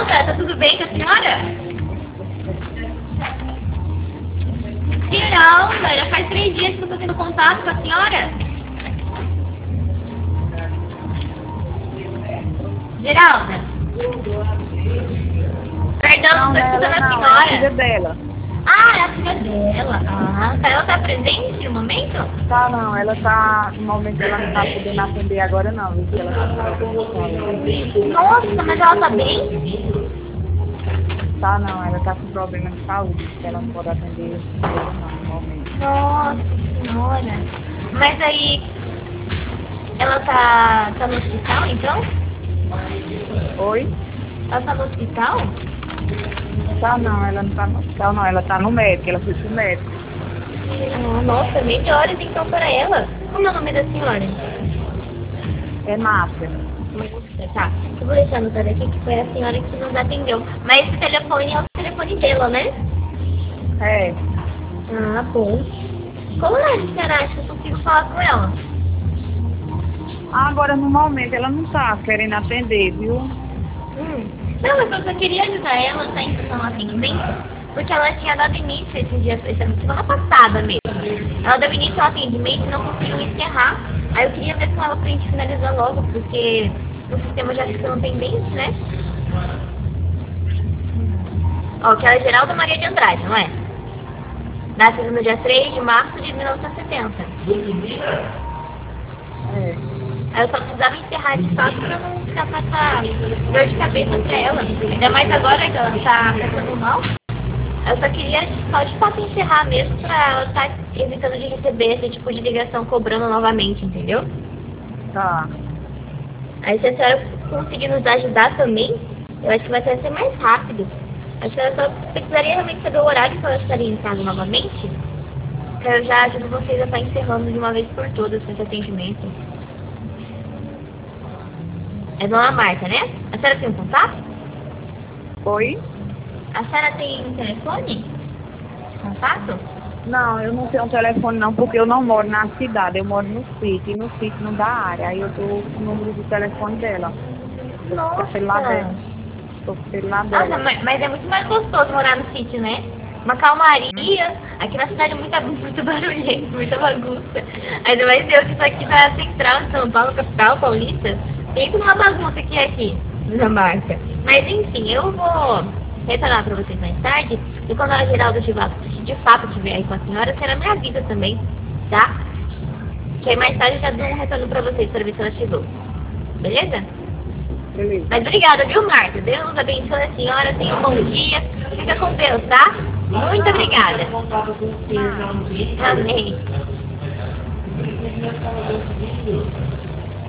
Geralda, tá tudo bem com a senhora? Geralda, já faz 3 dias que eu tô tendo contato com a senhora. Geralda. Perdão, tô escutando a senhora. É a filha dela. Ah, é a filha dela. Ah, tá. Ela tá presente no momento? Tá, não, ela tá, no momento ela não tá podendo atender agora não, viu? Ela tá com Nossa, mas ela tá bem? Tá, não, ela tá com problema de saúde, ela não pode atender não, no momento. Nossa senhora. Mas aí, ela tá no hospital, então? Oi? Ela tá no hospital? Tá, não, ela não tá no hospital não, ela tá no médico, ela foi pro médico. Ah, nossa, melhoras então para ela. Como é o nome da senhora? É Márcia. Tá, eu vou deixar anotado aqui que foi a senhora que nos atendeu. Mas esse telefone é o telefone dela, né? É, Ah, bom. Como é que a senhora acha que eu consigo falar com ela? agora no momento ela não tá querendo atender, viu? Não, mas eu só queria ajudar ela a em questão atendimento, porque ela tinha dado início esse dia, semana passada mesmo. Ela deu início ao atendimento e não conseguiu encerrar. Aí eu queria ver com ela pra gente finalizar logo, porque o sistema já ficou pendente, né? Ó, que ela é Geralda Maria de Andrade, não é? Nascida no dia 3 de março de 1970. É. Eu só precisava encerrar de fato pra não ficar com essa dor de cabeça pra ela. Ainda mais agora que ela tá passando mal. Eu só queria só de fato encerrar mesmo pra ela estar evitando de receber esse tipo de ligação cobrando novamente, entendeu? Tá. Aí se a senhora conseguir nos ajudar também, eu acho que vai ser mais rápido. A senhora só precisaria realmente saber o horário que ela estaria em casa novamente. Que eu já ajudo vocês a estar encerrando de uma vez por todas esse atendimento. É Dona Marta, né? A senhora tem um contato? Oi? A senhora tem um telefone? Contato? Não, eu não tenho um telefone não, porque eu não moro na cidade, eu moro no sítio, e no sítio não dá área, aí eu dou o número do telefone dela. Nossa! O celular dela. O celular Nossa, dela. mas é muito mais gostoso morar no sítio, né? Uma calmaria. Aqui na cidade é muito barulhento, muita bagunça. Ainda mais eu que estou aqui na central de São Paulo, capital paulista. Tem uma bagunça que é aqui, na marca. Mas enfim, eu vou retornar para vocês mais tarde. E quando a Geralda de fato estiver aí com a senhora me avisa também, tá? Que aí mais tarde eu já dou um retorno para vocês para ver se ela chegou. Beleza? Beleza. Mas obrigada, viu, Marta? Deus abençoe a senhora, tenha um bom dia. Fica com Deus, tá? Muito obrigada. Amém.